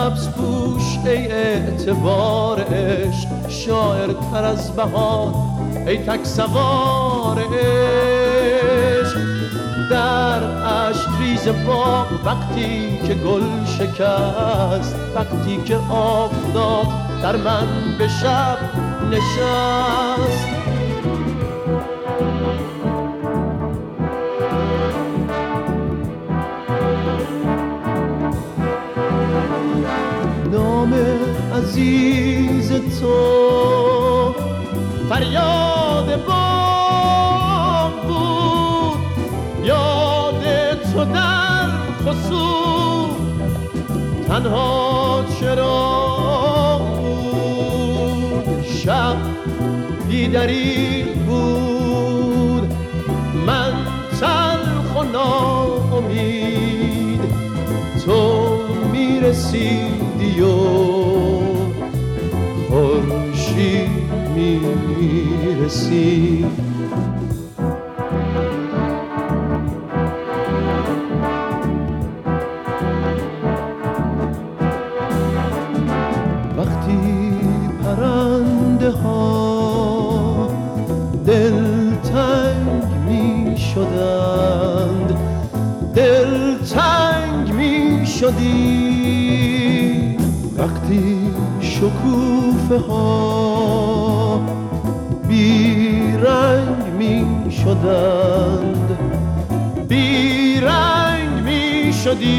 سبز پوش ای اعتبار عشق، شاعر تر از بهار ای تک سوار عشق. در اشک ریز باغ وقتی که گل شکست، وقتی که آفتاب در من به شب نشست. نام عزیز تو فریاد بام بود، یاد تو در خصوص تنها چرا بود. شب بیدری بود، من تلخ و ناامید، تو میرسیدی و خورشید میرسید. وقتی پرنده ها دلتنگ می شدند، دلتنگ می شدی. وقتی شکوفه ها بیرنگ می شدند، بیرنگ می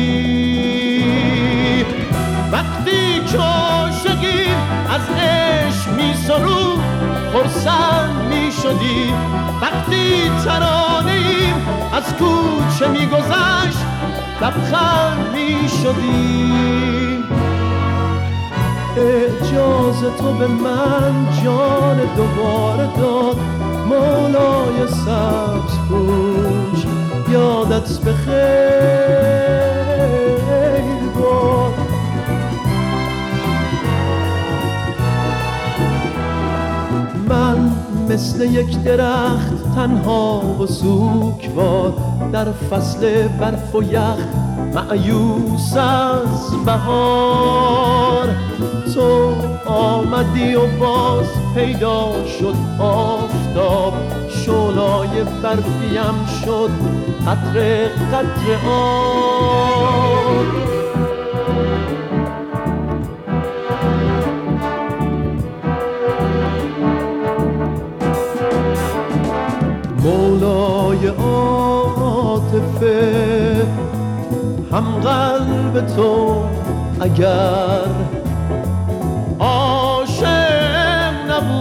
شدی. وقتی که عاشقی از عشق می سرود خرسند می شدی. وقتی ترانه‌ای از کوچه می گذشت لبخند می شدی. اعجاز تو به من جان دوباره داد، مولای سبز پوش یادت بخیر باد. من مثل یک درخت تنها و سوگوار در فصل برف و یخ مأیوس از بهار. تو آمدی و باز پیدا شد آفتاب، شعله‌ای برفیم شد قطره قطره آب. مولای عاطفه هم قلب تو اگر عاشق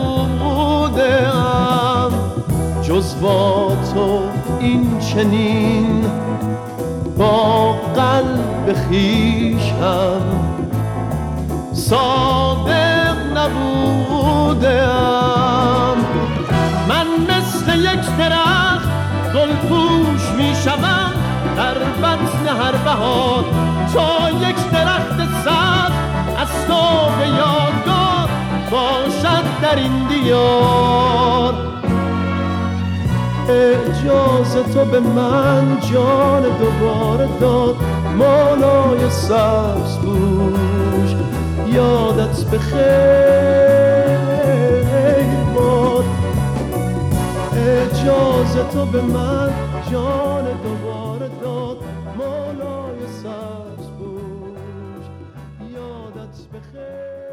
نبودم، جز با تو این چنین با قلب خویشم صادق نبودم. من مثل یک درخت گلپوش می شوم در بطن هر بهار، تا یک درخت سبز از تو به یادگار باشد در این دیار. اعجاز تو به من جان دوباره داد، مولای سبز پوش یادت بخیر باد. اعجاز تو به من جان دوباره داد، مولای سبز پوش یادت بخیر.